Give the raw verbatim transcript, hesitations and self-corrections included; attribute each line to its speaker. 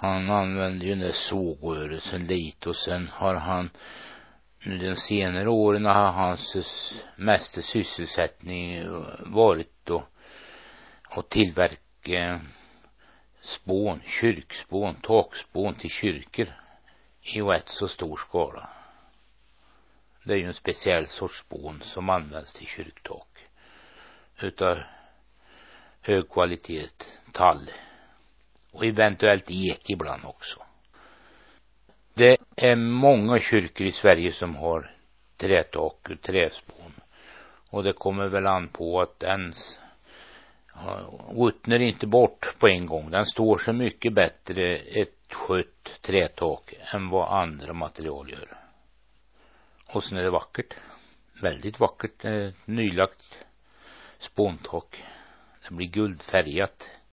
Speaker 1: Han använder ju den där sågrörelsen lite, och sen har han nu de senare åren har hans mesta sysselsättning varit då att tillverka spån, kyrkspån, takspån till kyrkor i rätt så stor skala. Det är ju en speciell sorts spån som används till kyrktak utav hög kvalitet, tall och eventuellt ek ibland också. Det är många kyrkor i Sverige som har trätak och träspån, och det kommer väl an på att den ruttnar inte bort på en gång. Den står så mycket bättre ett skött trätak än vad andra material gör. Och sen är det vackert. Väldigt vackert. Nylagt spåntak. Det blir guldfärgat